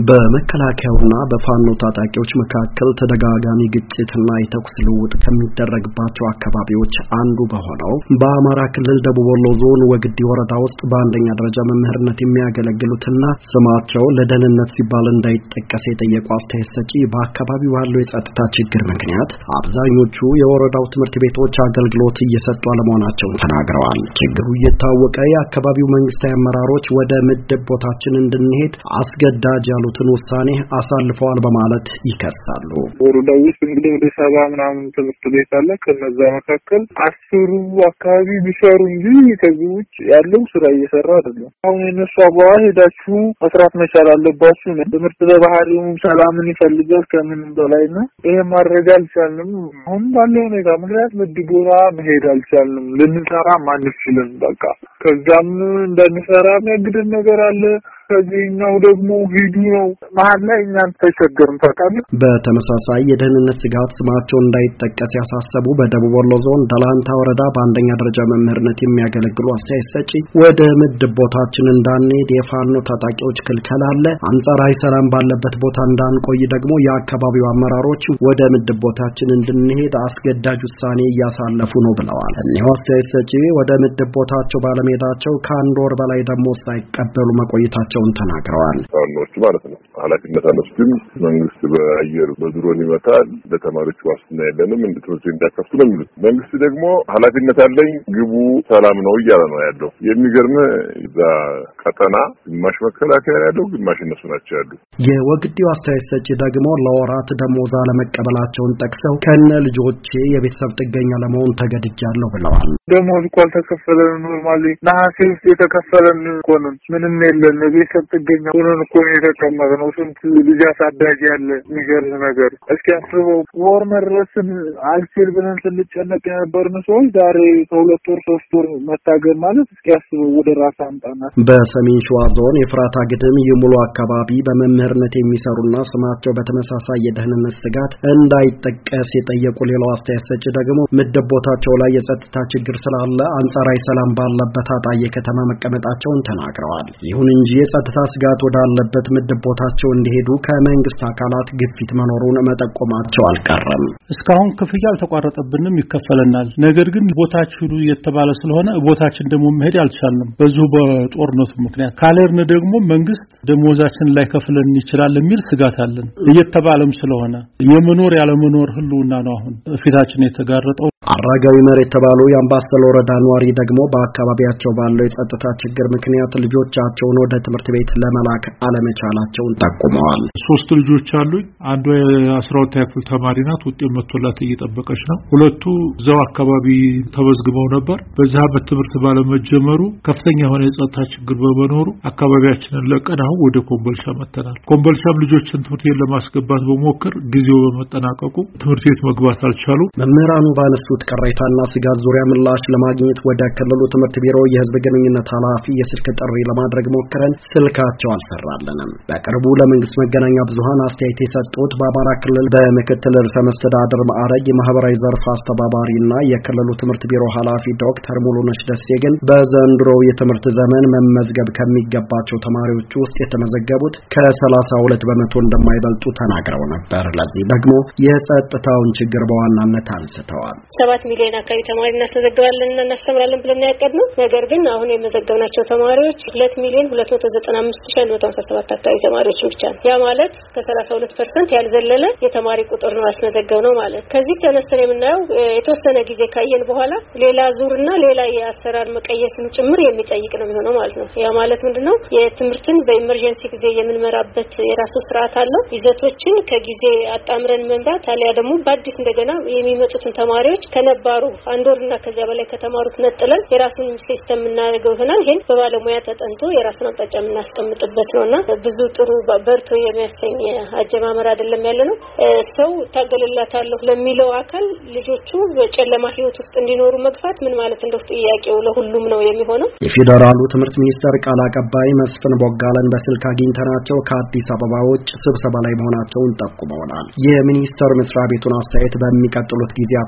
በመከላከያውና በፋኖ ታጣቂዎች መካከል ተደጋጋሚ ግጭትና የተኩስ ልውውጥ ከሚደረግባቸው አካባቢዎች አንዱ በሆነው በአማራ ክልል ደቡብ ወሎ ዞን ወግዲ ወረዳ ውስጥ በአንደኛ ደረጃ መምህርነት የሚያገለግሉትና ስማቸው ለደህንነት ሲባል እንዳይጠቀስ የጠየቁ አስተያየት ሰጪ በአካባቢው ባለው የጸጥታ ችግር ምክንያት አብዛኞቹ የወረዳው ትምህርት ቤቶች አገልግሎት እየሰጡ አለመሆናቸውን ተናግረዋል። ችግሩ እየታወቀ የአካባቢው መንግስታዊ አመራሮች ወደ ምድብ ቦታችን እንድንሄድ አስገዳጅ ያሉትን ውሳኔ አሳልፈዋል በማለት ይከሳሉ። ወረዳው ውስጥ እንግዲህ ወደ 70 ምናምን ትምህርት ቤት አለ። ከነዛ መካከል 10 አካባቢ ቢሰሩ እንጂ ከዚህ ውጭ ያለው ስራ እየሰራ አይደለም። አሁን እነሱ አባዋ ሄዳችሁ መስራት መቻል አለባችሁ ነው። ትምህርት በባህሪው ሰላምን ይፈልጋል ከምን በላይና ይሄ ማድረግ አልቻልንም። አሁን ባለው ሁኔታ ምክንያት ምድቦራ መሄድ አልቻልንም። ልንሰራ ማንችልም። በቃ ከዛም እንደንሰራ የሚያግደን ነገር አለ። ከዚህኛው ደግሞ ሂዱ ነው መሀል ላይ እኛን ተቸገርን ታውቃለህ። በተመሳሳይ የደህንነት ስጋት ስማቸው እንዳይጠቀስ ያሳሰቡ በደቡብ ወሎ ዞን ደላንታ ወረዳ በአንደኛ ደረጃ መምህርነት የሚያገለግሉ አስተያየት ሰጪ ወደ ምድብ ቦታችን እንዳንሄድ የፋኖ ታጣቂዎች ክልከላ አለ፣ አንጻራዊ ሰላም ባለበት ቦታ እንዳንቆይ ደግሞ የአካባቢው አመራሮች ወደ ምድብ ቦታችን እንድንሄድ አስገዳጅ ውሳኔ እያሳለፉ ነው ብለዋል። እኒሁ አስተያየት ሰጪ ወደ ምድብ ቦታቸው ባለመሄዳቸው ከአንድ ወር በላይ ደግሞ ሳይቀበሉ መቆየታቸው ተናግረዋል። ፋኖች ማለት ነው ኃላፊነት አነሱን መንግስት በአየር በድሮን ይመታል፣ ለተማሪዎች ዋስትና የለንም እንድትወጡ እንዳከፍቱ ነው የሚሉት። መንግስት ደግሞ ኃላፊነት አለኝ ግቡ ሰላም ነው እያለ ነው ያለው። የሚገርም እዛ ቀጠና ግማሽ መከላከያ ያለው ግማሽ እነሱ ናቸው ያሉ። የወግዲው አስተያየት ሰጪ ደግሞ ለወራት ደሞዝ አለመቀበላቸውን ጠቅሰው ከነ ልጆቼ የቤተሰብ ጥገኛ ለመሆን ተገድጃለሁ ብለዋል። ደሞዝ እኮ አልተከፈለን ኖርማሊ ነሐሴ ውስጥ የተከፈለን እኮ ነው ምንም የለን ቤተሰብ ጥገኛ ሆነን እኮ የተቀመጥነው። ስንት ልጅ አሳዳጊ ያለ የሚገርም ነገር። እስኪ አስበው ወር መድረስን አልችል ብለን ስንጨነቅ የነበርን ሰዎች ዛሬ ከ2 ወር 3 ወር መታገል ማለት እስኪ አስበው ወደ ራስ አምጣና። በሰሜን ሸዋ ዞን የፍራታ ግድም የሙሉ አካባቢ በመምህርነት የሚሰሩና ስማቸው በተመሳሳይ የደህንነት ስጋት እንዳይጠቀስ የጠየቁ ሌላው አስተያየት ሰጪ ደግሞ ምድብ ቦታቸው ላይ የጸጥታ ችግር ስላለ አንጻራዊ ሰላም ባለበት አጣዬ ከተማ መቀመጣቸውን ተናግረዋል። ይሁን እንጂ የጸጥታ ስጋት ወዳለበት ምድብ ቦታቸው እንዲሄዱ ከመንግስት አካላት ግፊት መኖሩን መጠቆማቸው አልቀረም። እስካሁን ክፍያ አልተቋረጠብንም፣ ይከፈለናል። ነገር ግን ቦታችሁ እየተባለ ስለሆነ ቦታችን ደግሞ መሄድ አልቻልንም። በዚሁ በጦርነቱ ምክንያት ካለርን ደግሞ መንግስት ደሞዛችን ላይ ከፍለን ይችላል የሚል ስጋት አለን እየተባለም ስለሆነ የመኖር ያለመኖር ህልውና ነው አሁን ፊታችን የተጋረጠው። አራጋዊ መር የተባሉ የአምባሰል ወረዳ ነዋሪ ደግሞ በአካባቢያቸው ባለው የጸጥታ ችግር ምክንያት ልጆቻቸውን ወደ ትምህርት ቤት ለመላክ አለመቻላቸውን ጠቁመዋል። 3 ልጆች አሉኝ። አንዷ የ12ኛ ክፍል ተማሪ ናት። ውጤት መጥቶላት እየጠበቀች ነው። ሁለቱ እዛው አካባቢ ተመዝግበው ነበር። በዛ በትምህርት ባለመጀመሩ ከፍተኛ የሆነ የጸጥታ ችግር በመኖሩ አካባቢያችንን ለቀን አሁን ወደ ኮምቦልቻ መጥተናል። ኮምቦልቻም ልጆችን ትምህርት ቤት ለማስገባት በመሞከር ጊዜው በመጠናቀቁ ትምህርት ቤት መግባት አልቻሉ። መምህራኑ ባነሱት ቅሬታና ስጋት ዙሪያ ምላሽ ለማግኘት ወደ ክልሉ ትምህርት ቢሮ የህዝብ ግንኙነት ኃላፊ የስልክ ጥሪ ለማድረግ ሞክረን ስልካቸው አልሰራልንም። በቅርቡ ለመንግስት መገናኛ ብዙሃን አስተያየት የሰጡት በአማራ ክልል በምክትል ርዕሰ መስተዳድር ማዕረግ የማህበራዊ ዘርፍ አስተባባሪና የክልሉ ትምህርት ቢሮ ኃላፊ ዶክተር ሙሉነሽ ደሴ ግን በዘንድሮው የትምህርት ዘመን መመዝገብ ከሚገባቸው ተማሪዎች ውስጥ የተመዘገቡት ከ32 በመቶ እንደማይበልጡ ተናግረው ነበር። ለዚህ ደግሞ የጸጥታውን ችግር በዋናነት አንስተዋል። 7 ሚሊዮን አካባቢ ተማሪ እናስመዘግባለን እና እናስተምራለን ብለን ያቀድነው ነገር ግን አሁን የመዘገብናቸው ተማሪዎች 2,295,157 አካባቢ ተማሪዎች ብቻ ነው። ያ ማለት ከ32% ያልዘለለ የተማሪ ቁጥር ነው ያስመዘገብነው ማለት። ከዚህ ተነስተን የምናየው የተወሰነ ጊዜ ካየን በኋላ ሌላ ዙርና ሌላ የአሰራር መቀየስን ጭምር የሚጠይቅ ነው የሚሆነው ማለት ነው። ያ ማለት ምንድነው የትምህርትን በኢመርጀንሲ ጊዜ የምንመራበት የራሱ ስርዓት አለው። ይዘቶችን ከጊዜ አጣምረን መምራት አለያ ደግሞ በአዲስ እንደገና የሚመጡትን ተማሪዎች ከነባሩ አንድ ወርና ከዚያ በላይ ከተማሩት ነጥለን የራሱን ሲስተም እናደርገው ይሆናል። ይሄን በባለሙያ ተጠንቶ የራሱን አቅጣጫ የምናስቀምጥበት ነውና ብዙ ጥሩ በርቶ የሚያሰኝ አጀማመር አይደለም ያለነው። ሰው ታገልላታለሁ ለሚለው አካል ልጆቹ በጨለማ ህይወት ውስጥ እንዲኖሩ መግፋት ምን ማለት እንደው ጥያቄው ለሁሉም ነው የሚሆነው። የፌደራሉ ትምህርት ሚኒስቴር ቃል አቀባይ መስፍን ቦጋለን በስልክ አግኝተናቸው ከአዲስ አበባ ውጭ ስብሰባ ላይ መሆናቸውን ጠቁመውናል። የሚኒስቴር መስሪያ ቤቱን አስተያየት በሚቀጥሉት ጊዜያት ለማካ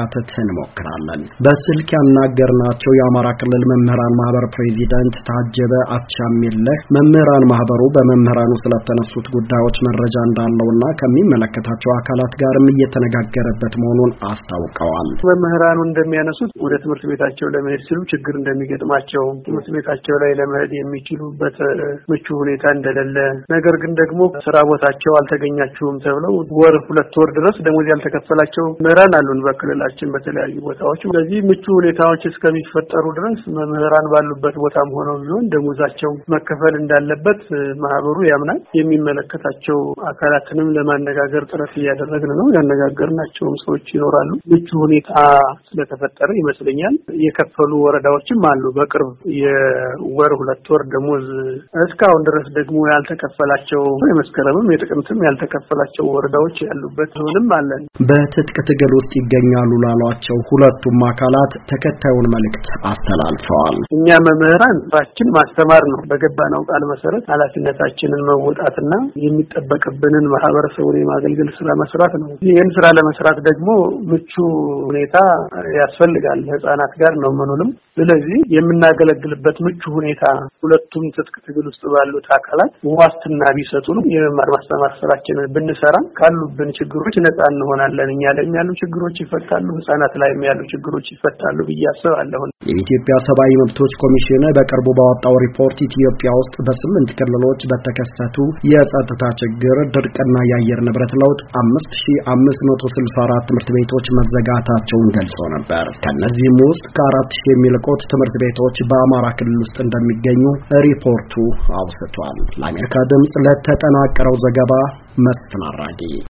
ለማካተት እንሞክራለን። በስልክ ያናገርናቸው የአማራ ክልል መምህራን ማህበር ፕሬዚዳንት ታጀበ አቻሜለህ መምህራን ማህበሩ በመምህራኑ ስለተነሱት ጉዳዮች መረጃ እንዳለውና ከሚመለከታቸው አካላት ጋርም እየተነጋገረበት መሆኑን አስታውቀዋል። መምህራኑ እንደሚያነሱት ወደ ትምህርት ቤታቸው ለመሄድ ሲሉ ችግር እንደሚገጥማቸው፣ ትምህርት ቤታቸው ላይ ለመሄድ የሚችሉበት ምቹ ሁኔታ እንደሌለ፣ ነገር ግን ደግሞ ስራ ቦታቸው አልተገኛችሁም ተብለው ወር 2 ወር ድረስ ደሞዝ ያልተከፈላቸው መምህራን አሉን በክልላችን በተለያዩ ቦታዎች። ስለዚህ ምቹ ሁኔታዎች እስከሚፈጠሩ ድረስ መምህራን ባሉበት ቦታም ሆነው ቢሆን ደሞዛቸው መከፈል እንዳለበት ማህበሩ ያምናል። የሚመለከታቸው አካላትንም ለማነጋገር ጥረት እያደረግን ነው። ያነጋገርናቸውም ሰዎች ይኖራሉ። ምቹ ሁኔታ ስለተፈጠረ ይመስለኛል የከፈሉ ወረዳዎችም አሉ። በቅርብ የወር 2 ወር ደሞዝ እስካሁን ድረስ ደግሞ ያልተከፈላቸው የመስከረምም የጥቅምትም ያልተከፈላቸው ወረዳዎች ያሉበት ዞንም አለን። በትጥቅ ትግል ውስጥ ይገኛሉ ላሏቸው ሁለቱም አካላት ተከታዩን መልእክት አስተላልፈዋል። እኛ መምህራን ስራችን ማስተማር ነው። በገባነው ቃል መሰረት ኃላፊነታችንን መወጣትና የሚጠበቅብንን ማህበረሰቡን የማገልገል ስራ መስራት ነው። ይህን ስራ ለመስራት ደግሞ ምቹ ሁኔታ ያስፈልጋል። ህፃናት ጋር ነው ምኑንም። ስለዚህ የምናገለግልበት ምቹ ሁኔታ ሁለቱም ትጥቅ ትግል ውስጥ ባሉት አካላት ዋስትና ቢሰጡን የመማር ማስተማር ስራችንን ብንሰራ ካሉብን ችግሮች ነፃ እንሆናለን። እኛ ላይ ያሉ ችግሮች ይፈታሉ፣ ህፃናት ላይ ያሉ ችግሮች ይፈታሉ ብዬ አስባለሁ። የኢትዮጵያ ሰብአዊ መብቶች ኮሚሽን በቅርቡ ባወጣው ሪፖርት ኢትዮጵያ ውስጥ በ8 ክልሎች በተከሰቱ የጸጥታ ችግር፣ ድርቅና የአየር ንብረት ለውጥ 5564 ትምህርት ቤቶች መዘጋታቸውን ገልጾ ነበር። ከነዚህም ውስጥ ከ4000 የሚልቁት ትምህርት ቤቶች በአማራ ክልል ውስጥ እንደሚገኙ ሪፖርቱ አውስቷል። ለአሜሪካ ድምጽ ለተጠናቀረው ዘገባ መስፍን አራጌ